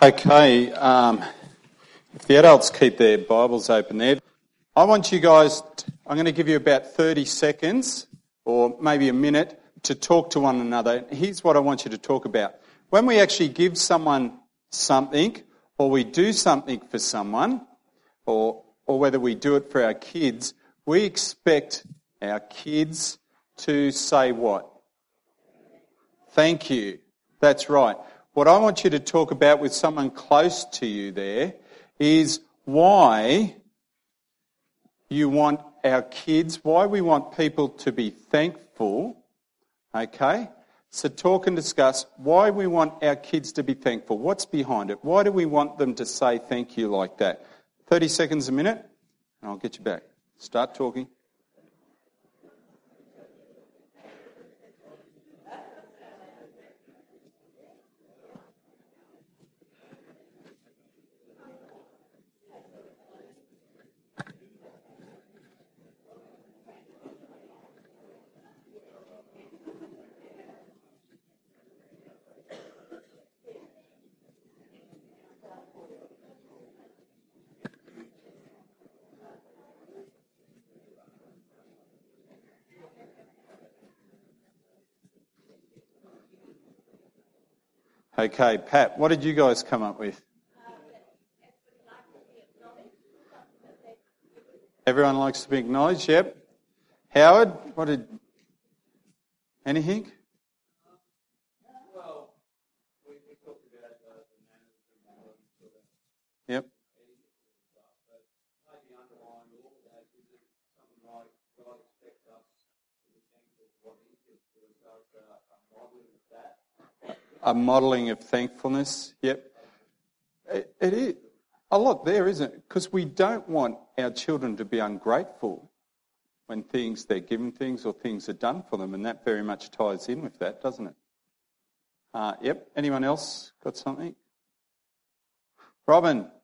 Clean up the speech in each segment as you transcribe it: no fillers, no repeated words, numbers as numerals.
Okay, if the adults keep their Bibles open there, I want you guys, I'm going to give you about 30 seconds or maybe a minute to talk to one another. Here's what I want you to talk about. When we actually give someone something or we do something for someone or whether we do it for our kids, we expect our kids to say what? Thank you. That's right. What I want you to talk about with someone close to you there is why you want our kids, why we want people to be thankful, okay? So talk and discuss why we want our kids to be thankful. What's behind it? Why do we want them to say thank you like that? 30 seconds a minute, and I'll get you back. Start talking. Okay, Pat, what did you guys come up with? Everyone likes to be acknowledged, yep. Howard, what did... Anything? Well, we talked about the manners and Yep. but maybe underlying all of that is it something like God expects us to be thankful for what He gives to us, so a modelling of that. A modelling of thankfulness, yep. It is a lot there, isn't it? Because we don't want our children to be ungrateful when they're given things or things are done for them, and that very much ties in with that, doesn't it? Yep. Anyone else got something? Robin?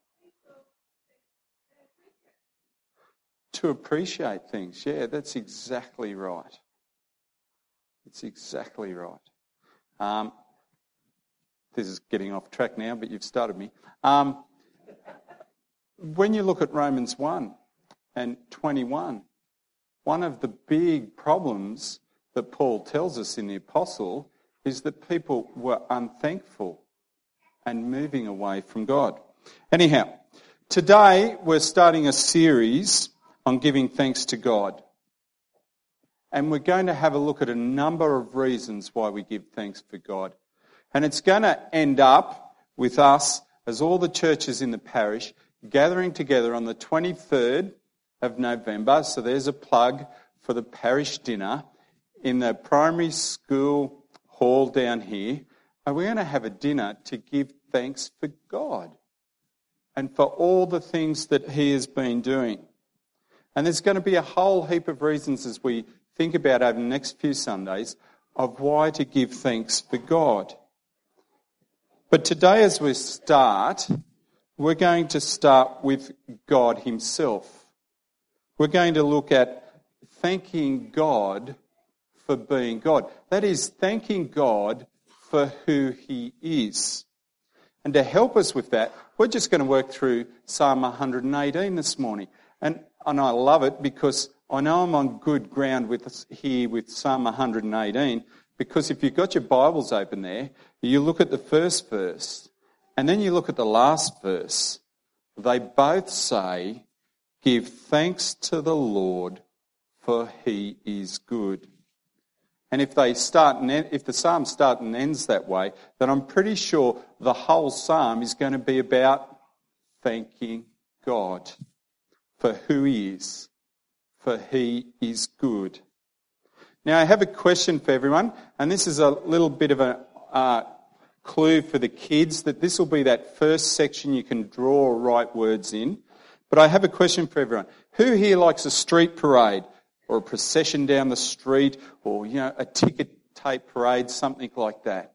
To appreciate things, yeah, that's exactly right. It's exactly right. This is getting off track now, but you've started me. When you look at Romans 1 and 21, one of the big problems that Paul tells us in the Apostle is that people were unthankful and moving away from God. Anyhow, today we're starting a series on giving thanks to God. And we're going to have a look at a number of reasons why we give thanks for God. And it's going to end up with us, as all the churches in the parish, gathering together on the 23rd of November. So there's a plug for the parish dinner in the primary school hall down here. And we're going to have a dinner to give thanks for God and for all the things that He has been doing. And there's going to be a whole heap of reasons as we think about over the next few Sundays of why to give thanks for God. But today as we start, we're going to start with God Himself. We're going to look at thanking God for being God. That is, thanking God for who He is. And to help us with that, we're just going to work through Psalm 118 this morning. And I love it because I know I'm on good ground with Psalm 118, because if you've got your Bibles open there, you look at the first verse and then you look at the last verse. They both say, "Give thanks to the Lord, for He is good." And if the psalm starts and ends that way, then I'm pretty sure the whole psalm is going to be about thanking God for who He is, for He is good. Now, I have a question for everyone, and this is a little bit of a clue for the kids, that this will be that first section you can draw or write words in. But I have a question for everyone. Who here likes a street parade or a procession down the street or, a ticket tape parade, something like that?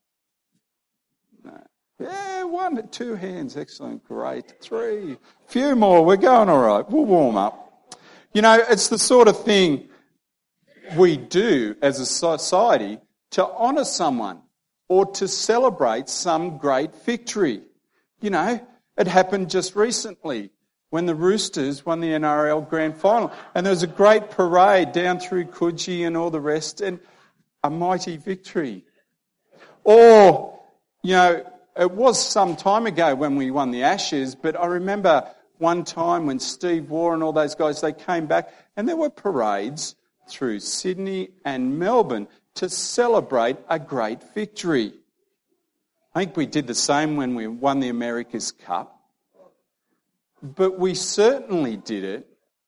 No. Yeah, 1, 2 hands. Excellent. Great. 3. Few more. We're going all right. We'll warm up. It's the sort of thing we do as a society to honour someone or to celebrate some great victory. it happened just recently when the Roosters won the NRL Grand Final. And there was a great parade down through Coogee and all the rest, and a mighty victory. Or, it was some time ago when we won the Ashes, but I remember one time when Steve Waugh and all those guys, they came back and there were parades through Sydney and Melbourne to celebrate a great victory. I think we did the same when we won the America's Cup. But we certainly did it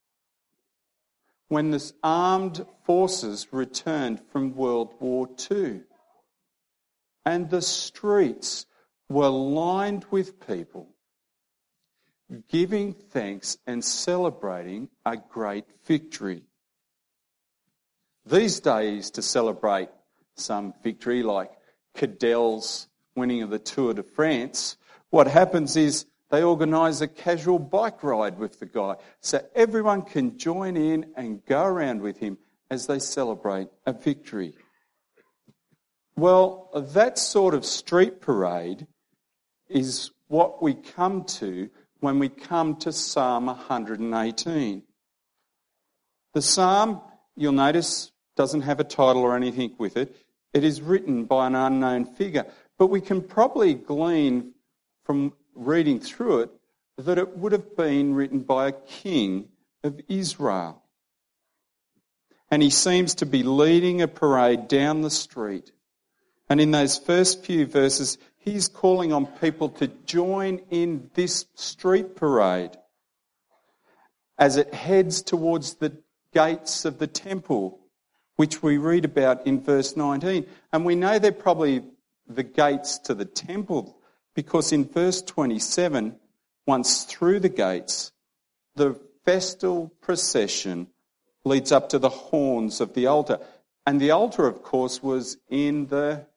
when the armed forces returned from World War II. And the streets were lined with people giving thanks and celebrating a great victory. These days, to celebrate some victory like Cadell's winning of the Tour de France, what happens is they organise a casual bike ride with the guy so everyone can join in and go around with him as they celebrate a victory. Well, that sort of street parade is what we come to when we come to Psalm 118. The psalm, you'll notice, doesn't have a title or anything with it. It is written by an unknown figure. But we can probably glean from reading through it that it would have been written by a king of Israel. And he seems to be leading a parade down the street. And in those first few verses, he's calling on people to join in this street parade as it heads towards the gates of the temple, which we read about in verse 19. And we know they're probably the gates to the temple because in verse 27, once through the gates, the festal procession leads up to the horns of the altar. And the altar, of course, was in the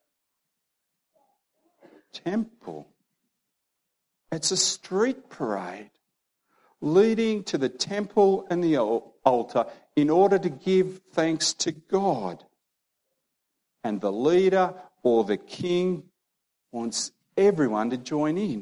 temple. It's a street parade leading to the temple and the altar in order to give thanks to God. And the leader or the king wants everyone to join in.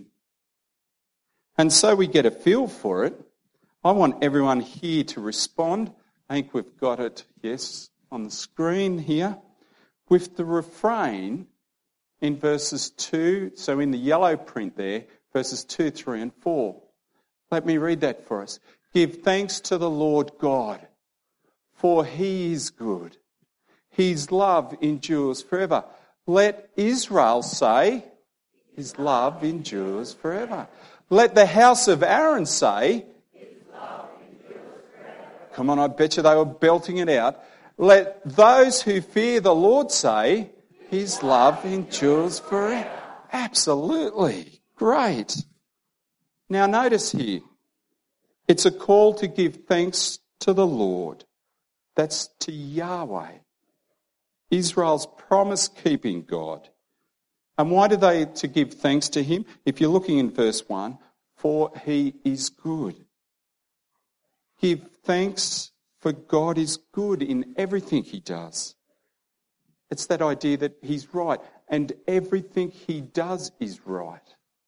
And so we get a feel for it. I want everyone here to respond. I think we've got it, yes, on the screen here, with the refrain in verses 2, so in the yellow print there, verses 2, 3 and 4. Let me read that for us. Give thanks to the Lord God, for he is good. His love endures forever. Let Israel say, his love endures forever. Let the house of Aaron say, his love endures forever. Come on, I bet you they were belting it out. Let those who fear the Lord say, his love endures forever. Absolutely. Great. Now notice here, it's a call to give thanks to the Lord. That's to Yahweh, Israel's promise-keeping God. And why do they to give thanks to him? If you're looking in verse 1, for he is good. Give thanks for God is good in everything he does. It's that idea that he's right and everything he does is right.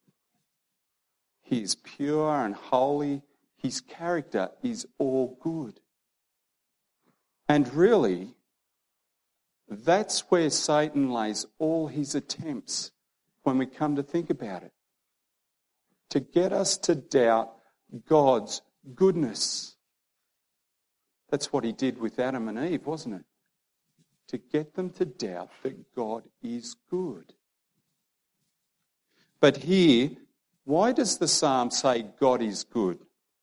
He is pure and holy. His character is all good. And really, that's where Satan lays all his attempts when we come to think about it. To get us to doubt God's goodness. That's what he did with Adam and Eve, wasn't it? To get them to doubt that God is good. But here, why does the psalm say God is good?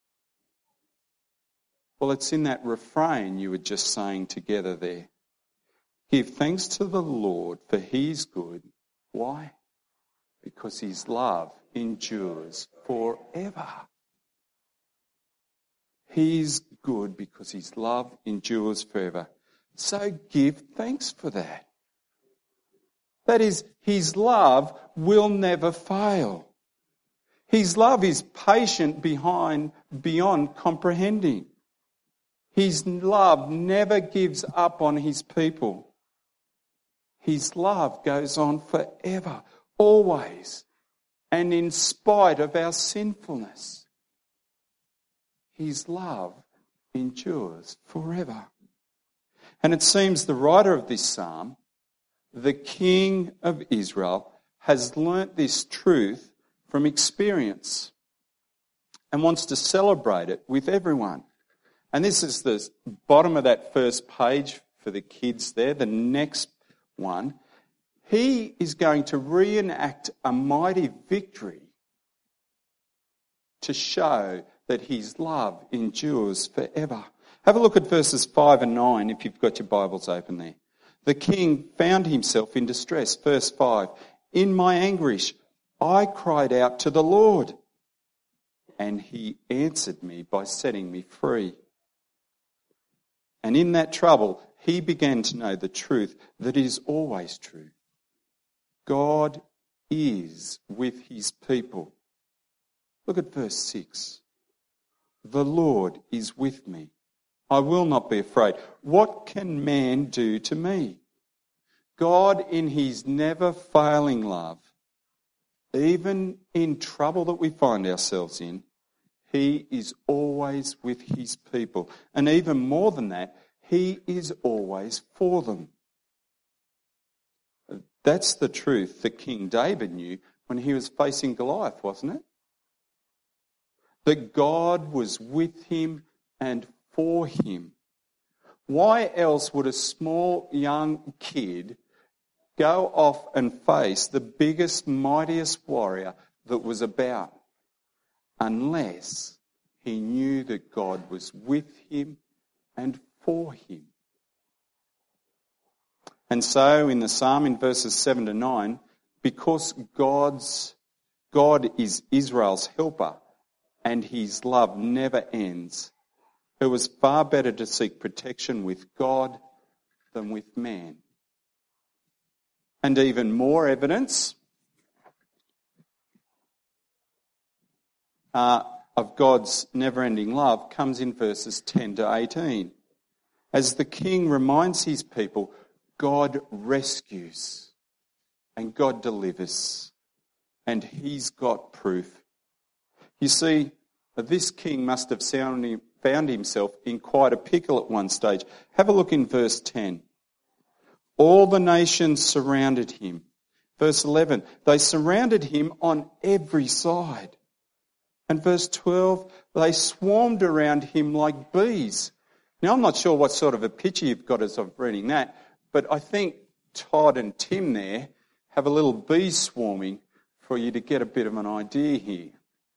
Well, it's in that refrain you were just saying together there. Give thanks to the Lord, for he is good. Why? Because his love endures forever. He is good because his love endures forever. So give thanks for that. That is, his love will never fail. His love is patient beyond comprehending. His love never gives up on his people. His love goes on forever, always. and in spite of our sinfulness. His love endures forever. And it seems the writer of this psalm, the King of Israel, has learnt this truth from experience and wants to celebrate it with everyone. And this is the bottom of that first page for the kids there, the next one. He is going to reenact a mighty victory to show that his love endures forever. Have a look at verses 5 and 9 if you've got your Bibles open there. The king found himself in distress. Verse 5, in my anguish, I cried out to the Lord, and he answered me by setting me free. And in that trouble, he began to know the truth that is always true. God is with his people. Look at verse 6. The Lord is with me. I will not be afraid. What can man do to me? God, in his never-failing love, even in trouble that we find ourselves in, he is always with his people. And even more than that, he is always for them. That's the truth that King David knew when he was facing Goliath, wasn't it? That God was with him and for him. Why else would a small young kid go off and face the biggest, mightiest warrior that was about? Unless he knew that God was with him and for him. And so in the psalm in verses 7 to 9, because God is Israel's helper and his love never ends, it was far better to seek protection with God than with man. And even more evidence of God's never-ending love comes in verses 10 to 18. As the king reminds his people, God rescues and God delivers, and he's got proof. You see, this king must have found himself in quite a pickle at one stage. Have a look in verse 10. All the nations surrounded him. Verse 11, they surrounded him on every side. And verse 12, they swarmed around him like bees. Now, I'm not sure what sort of a picture you've got as I'm reading that, but I think Todd and Tim there have a little bee swarming for you to get a bit of an idea here.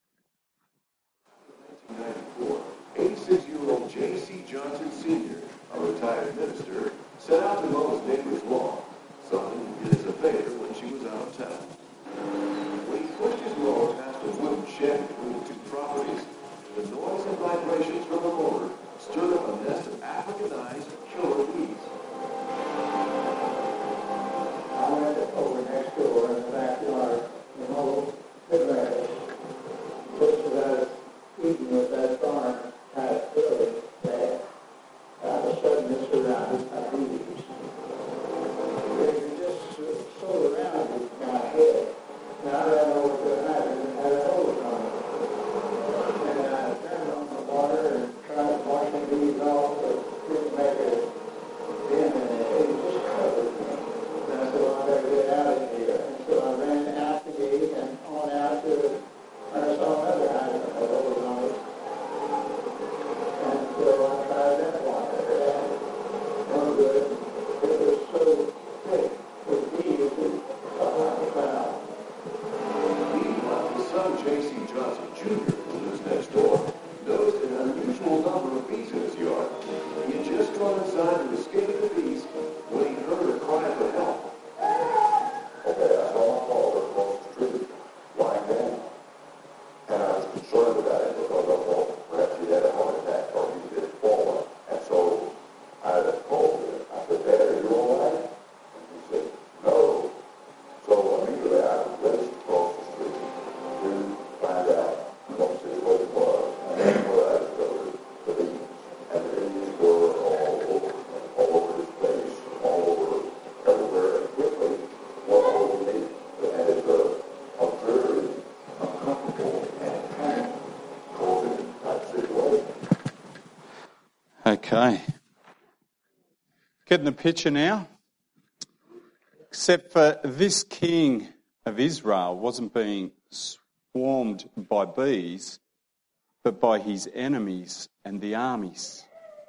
1994, 86-year-old J.C. Johnson Sr., a retired minister, set out to mow his neighbor's lawn, something he did as a favor when she was out of town. When he pushed his mower past a wooden shed between the two properties, the noise and vibrations from the motor stirred up a nest of Africanized killer bees. I went over next door in the backyard, the old refrigerator, which was eating with that barn had really bad. All of a sudden it's surrounded by bees. They just sold around my head. And I ran over to the hydrant and had a hose on it. And I turned on the water and tried to wash the bees off, but didn't make a dent in it. It just covered me. And I said, well, I better get out of here. And so I ran out the gate and on out to, and I saw another hydrant with a hose on it. And so I tried that water. No good. It was so thick with bees, it felt like a cloud. Meanwhile, his son J.C. Johnson Jr., who lives next door, noticed an unusual number of bees in his yard. He had just gone inside to escape the bees when he heard a cry for help. Okay, I saw my father across the street, lying down. And I was concerned about it because I thought perhaps he had a heart attack or he had fallen. And so I called him. I said, Dad, are you all right? And he said, no. So immediately I raced across the street to find out what the situation was. And that's where I discovered the bees. And the bees were all over his face, all over everywhere, and quickly were all over me. And it's a very wrathful and panic causing that situation. Okay. Getting the picture now? Except for this king of Israel wasn't being swarmed by bees, but by his enemies and the armies.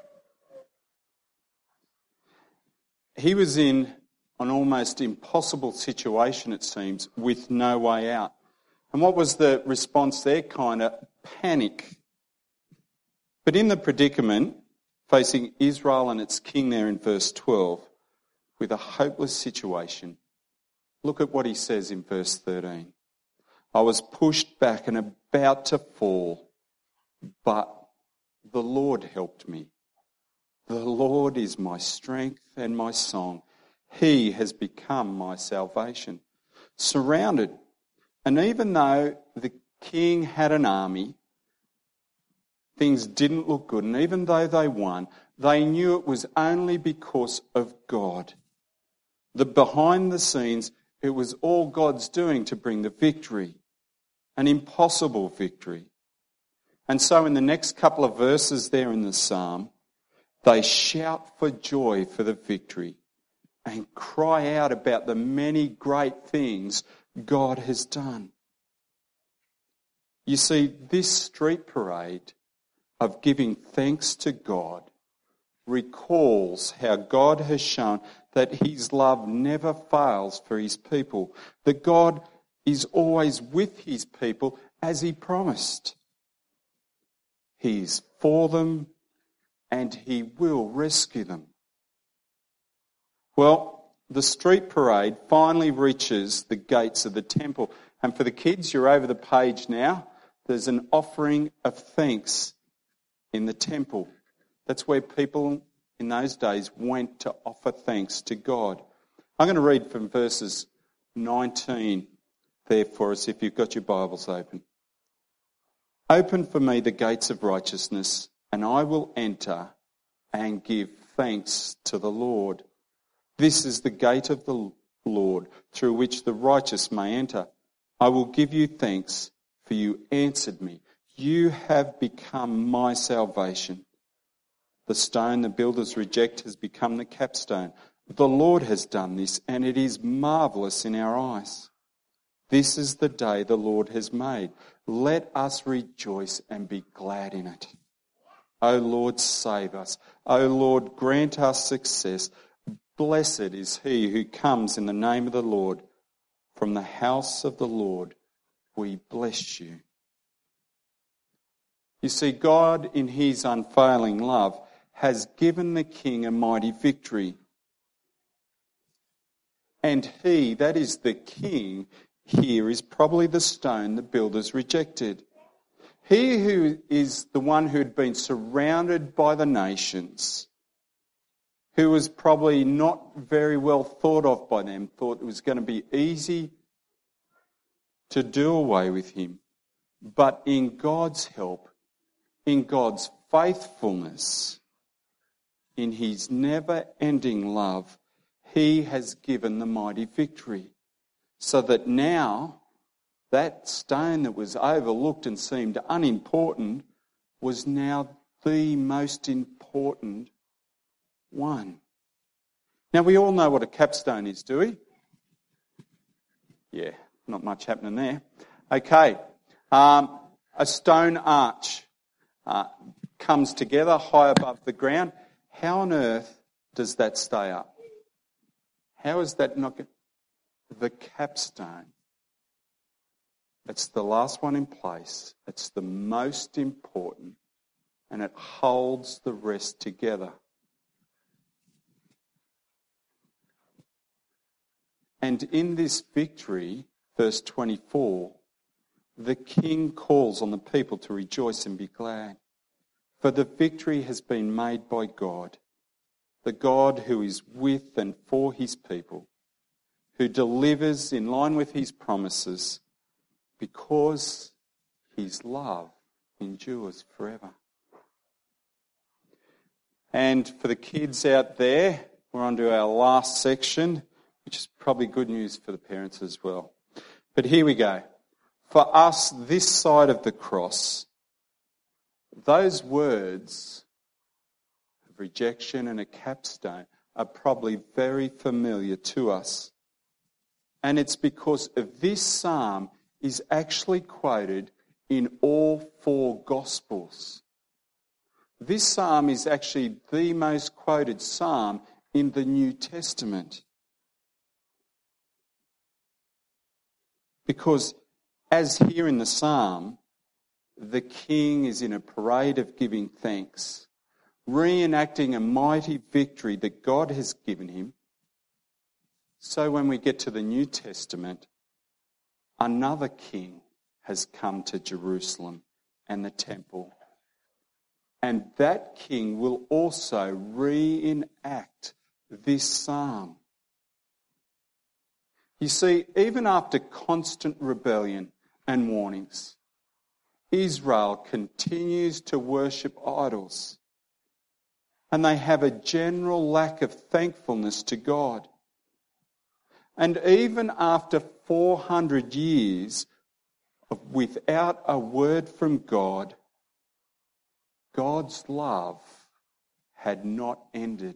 He was in an almost impossible situation, it seems, with no way out. And what was the response there? Kind of panic. But in the predicament, facing Israel and its king there in verse 12, with a hopeless situation, look at what he says in verse 13. I was pushed back and about to fall, but the Lord helped me. The Lord is my strength and my song. He has become my salvation. Surrounded. And even though the king had an army, things didn't look good. And even though they won, they knew it was only because of God. That behind the scenes, it was all God's doing to bring the victory. An impossible victory. And so in the next couple of verses there in the psalm, they shout for joy for the victory and cry out about the many great things God has done. You see, this street parade of giving thanks to God recalls how God has shown that his love never fails for his people, that God is always with his people as he promised. He is for them and he will rescue them. Well, the street parade finally reaches the gates of the temple. And for the kids, you're over the page now. There's an offering of thanks in the temple. That's where people in those days went to offer thanks to God. I'm going to read from verses 19 there for us if you've got your Bibles open. Open for me the gates of righteousness, and I will enter and give thanks to the Lord. This is the gate of the Lord, through which the righteous may enter. I will give you thanks, for you answered me. You have become my salvation. The stone the builders reject has become the capstone. The Lord has done this, and it is marvellous in our eyes. This is the day the Lord has made. Let us rejoice and be glad in it. O Lord, save us. O Lord, grant us success. Blessed is he who comes in the name of the Lord. From the house of the Lord, we bless you. You see, God, in his unfailing love, has given the king a mighty victory. And he, that is the king, here is probably the stone the builders rejected. He who is the one who had been surrounded by the nations, who was probably not very well thought of by them, thought it was going to be easy to do away with him. But in God's help, in God's faithfulness, in his never-ending love, he has given the mighty victory. So that now, that stone that was overlooked and seemed unimportant was now the most important one. Now, we all know what a capstone is, do we? Yeah, not much happening there. Okay, a stone arch comes together high above the ground. How on earth does that stay up? How is that not... The capstone. It's the last one in place. It's the most important. And it holds the rest together. And in this victory, verse 24, the king calls on the people to rejoice and be glad. For the victory has been made by God, the God who is with and for his people, who delivers in line with his promises, because his love endures forever. And for the kids out there, we're on to our last section, which is probably good news for the parents as well. But here we go. For us, this side of the cross, those words of rejection and a capstone are probably very familiar to us. And it's because of this psalm is actually quoted in all four Gospels. This psalm is actually the most quoted psalm in the New Testament. Because as here in the psalm, the king is in a parade of giving thanks, reenacting a mighty victory that God has given him. So when we get to the New Testament, another king has come to Jerusalem and the temple. And that king will also reenact this psalm. You see, even after constant rebellion and warnings, Israel continues to worship idols. And they have a general lack of thankfulness to God. And even after 400 years without a word from God, God's love had not ended.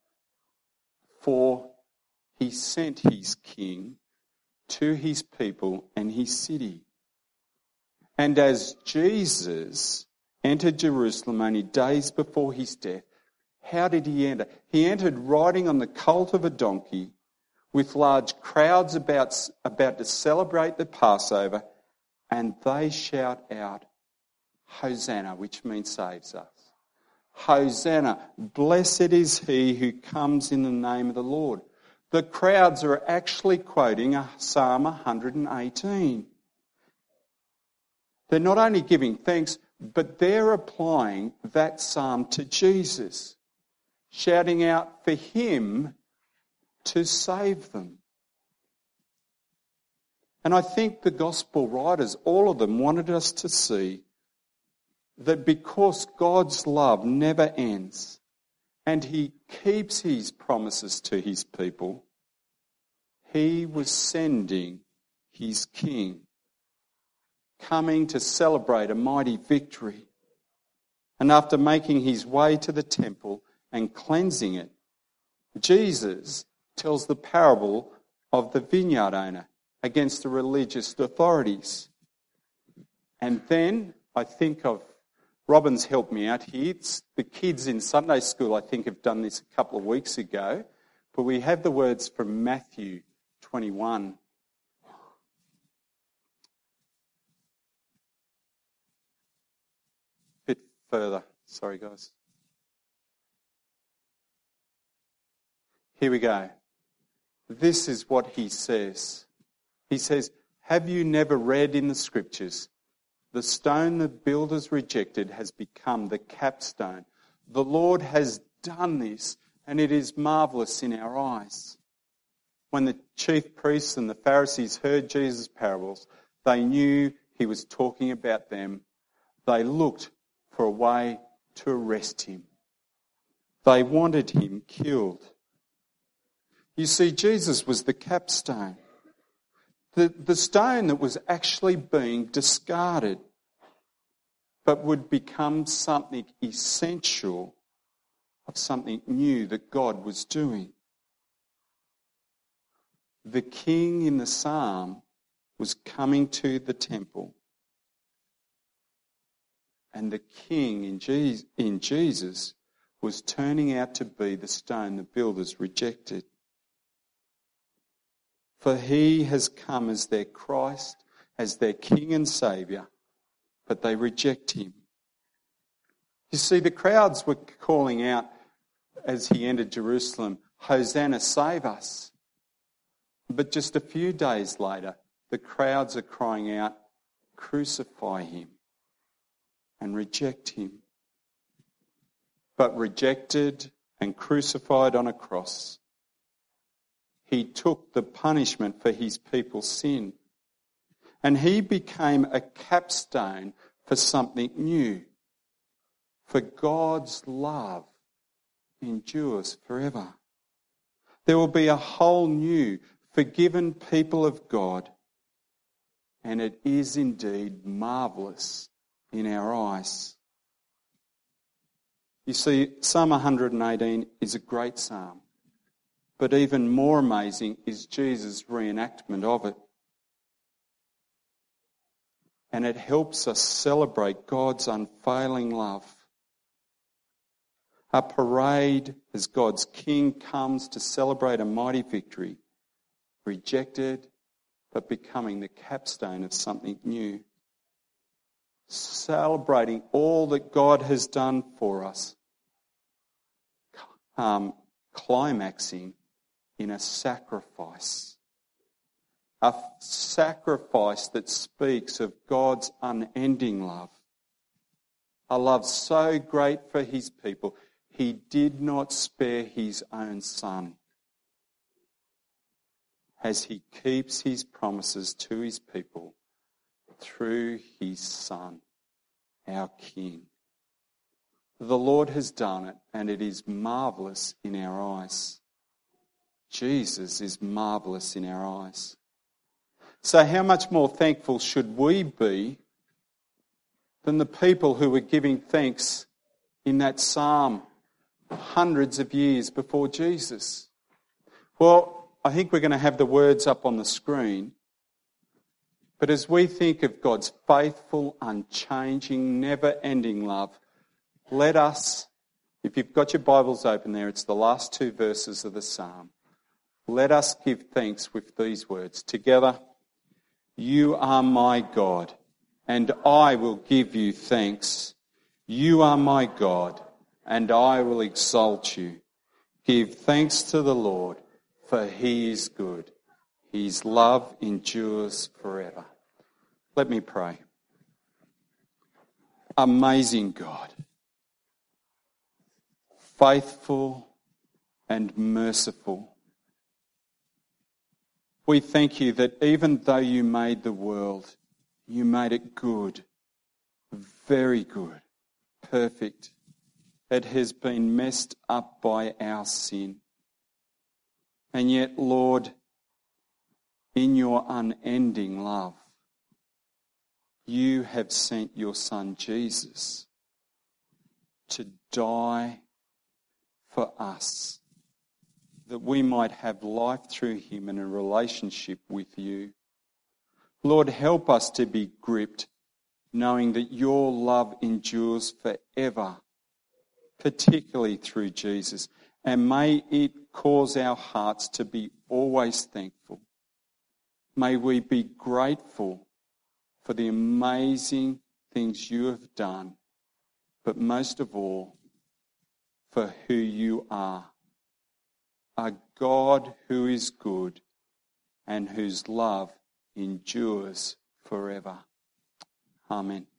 For he sent his king to his people and his city. And as Jesus entered Jerusalem only days before his death, how did he enter? He entered riding on the colt of a donkey with large crowds about to celebrate the Passover, and they shout out, Hosanna, which means saves us. Hosanna, blessed is he who comes in the name of the Lord. The crowds are actually quoting Psalm 118. They're not only giving thanks, but they're applying that psalm to Jesus, shouting out for him to save them. And I think the gospel writers, all of them, wanted us to see that because God's love never ends and he keeps his promises to his people, he was sending his king, coming to celebrate a mighty victory. And after making his way to the temple and cleansing it, Jesus tells the parable of the vineyard owner against the religious authorities. And then I think of, Robin's helped me out here. It's the kids in Sunday school, I think, have done this a couple of weeks ago. But we have the words from Matthew 21. A bit further. Sorry, guys. Here we go. This is what he says. He says, have you never read in the scriptures, the stone the builders rejected has become the capstone. The Lord has done this, and it is marvellous in our eyes. When the chief priests and the Pharisees heard Jesus' parables, they knew he was talking about them. They looked for a way to arrest him. They wanted him killed. You see, Jesus was the capstone. The stone that was actually being discarded, but would become something essential of something new that God was doing. The king in the psalm was coming to the temple. And the king in Jesus was turning out to be the stone the builders rejected. For he has come as their Christ, as their King and Saviour, but they reject him. You see, the crowds were calling out as he entered Jerusalem, Hosanna, save us. But just a few days later, the crowds are crying out, crucify him and reject him. But rejected and crucified on a cross, he took the punishment for his people's sin. And he became a capstone for something new. For God's love endures forever. There will be a whole new, forgiven people of God. and it is indeed marvellous in our eyes. You see, Psalm 118 is a great psalm, but even more amazing is Jesus' reenactment of it. And it helps us celebrate God's unfailing love. A parade as God's King comes to celebrate a mighty victory, rejected but becoming the capstone of something new. Celebrating all that God has done for us, climaxing in a sacrifice. A sacrifice that speaks of God's unending love. A love so great for his people, he did not spare his own son, as he keeps his promises to his people through his Son, our King. The Lord has done it, and it is marvellous in our eyes. Jesus is marvellous in our eyes. So how much more thankful should we be than the people who were giving thanks in that psalm hundreds of years before Jesus? Well, I think we're going to have the words up on the screen. But as we think of God's faithful, unchanging, never-ending love, let us, if you've got your Bibles open there, it's the last two verses of the psalm. Let us give thanks with these words. Together, you are my God, and I will give you thanks. You are my God, and I will exalt you. Give thanks to the Lord, for he is good. His love endures forever. Let me pray. Amazing God, faithful and merciful, we thank you that even though you made the world, you made it good, very good, perfect. It has been messed up by our sin. And yet, Lord, in your unending love, you have sent your Son Jesus to die for us, that we might have life through him and a relationship with you. Lord, help us to be gripped, knowing that your love endures forever, particularly through Jesus. And may it cause our hearts to be always thankful. May we be grateful for the amazing things you have done, but most of all, for who you are. A God who is good and whose love endures forever. Amen.